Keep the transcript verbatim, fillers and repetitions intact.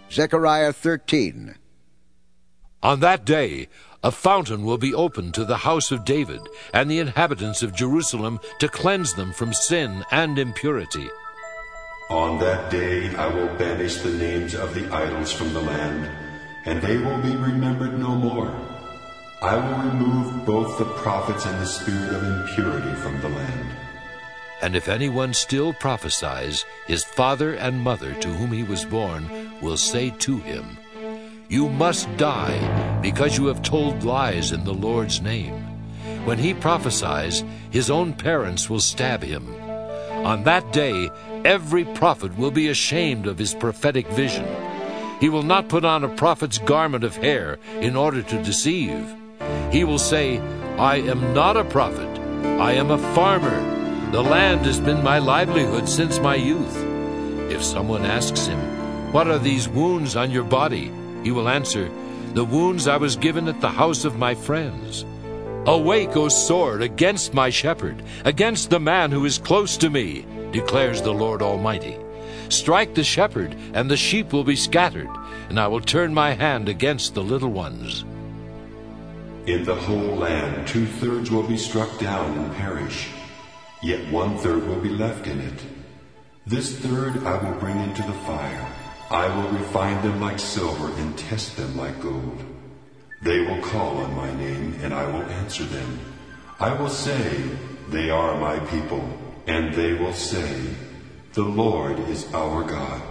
Zechariah thirteen. On that day, a fountain will be opened to the house of David and the inhabitants of Jerusalem to cleanse them from sin and impurity. On that day I will banish the names of the idols from the land, and they will be remembered no more. I will remove both the prophets and the spirit of impurity from the land. And if anyone still prophesies, his father and mother to whom he was born will say to him, "You must die, because you have told lies in the Lord's name." When he prophesies, his own parents will stab him. On that day, every prophet will be ashamed of his prophetic vision. He will not put on a prophet's garment of hair in order to deceive. He will say, "I am not a prophet. I am a farmer. The land has been my livelihood since my youth." If someone asks him, "What are these wounds on your body?" he will answer, "The wounds I was given at the house of my friends." "Awake, O sword, against my shepherd, against the man who is close to me," declares the Lord Almighty. "Strike the shepherd, and the sheep will be scattered, and I will turn my hand against the little ones." In the whole land two-thirds will be struck down and perish, yet one-third will be left in it. This third I will bring into the fire. I will refine them like silver and test them like gold. They will call on my name, and I will answer them. I will say, "They are my people," and they will say, "The Lord is our God."